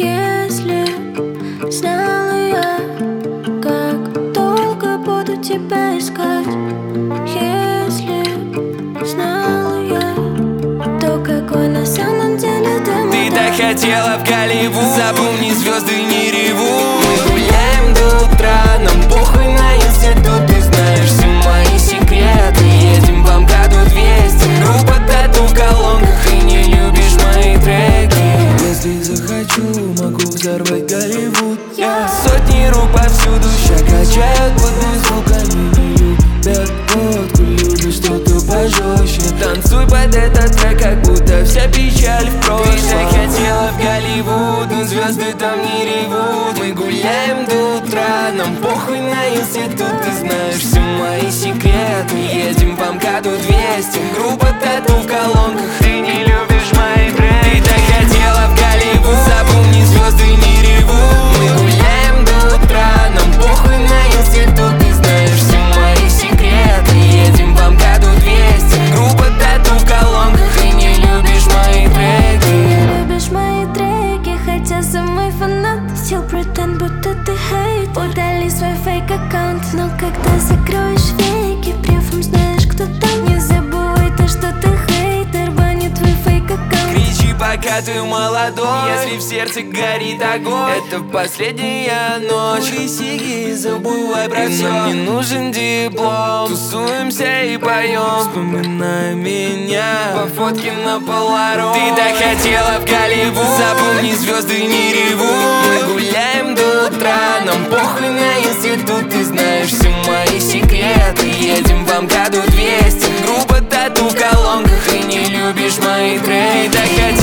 Если знала я, как долго буду тебя искать. Если знала я, то какой на самом деле ты так хотела в Голливуд. Запомни, звезды не ревут. Мы гуляем до утра, нам похуй на институт. Ты знаешь все мои секреты. Едем в МКАДу 200. Группа тату в колонках. Ты не любишь мои треки. Если захочу, могу взорвать Голливуд. Сотни рук повсюду. Ща качают под звуками. Не любят водку, любят что-то пожестче. Танцуй под этот трек, как будто вся печаль в прошлом. Ты так хотела в Голливуд, но звезды там не ревут. Мы гуляем до утра, нам похуй на институт. Ты знаешь все мои секреты. Едем в МКАДу 200. Группа тату в колонках. Ты не любишь мои треки. Ты так хотела в Голливуд. Запомни, звезды не ревут. Мы гуляем до утра, нам похуй на институт. Ты знаешь все мои секреты. Едем в МКАДу 200. Группа тату в колонках. Ты не любишь мои треки. не любишь мои треки, хотя самый фанат. Still pretend, будто ты хейт. Удали свой фейк-аккаунт, но когда закроешь веки, брифом знаешь, кто там. Не забывай то, что ты хейтер, банит твой фейк-аккаунт. Кричи, пока ты молодой. Если в сердце горит огонь, это последняя ночь. Кури сиги, забывай про все. Нам не нужен диплом. Тусуемся и поем. Вспоминай меня по фотке на полароид. Ты так хотела в Голливуд. Запомни, звезды не ревут. Мы гуляем до утра, нам похуй на институт. Ты знаешь все мои секреты. Едем в МКАДу 200. Группа тату в колонках. Ты не любишь мои треки. Ты так хотела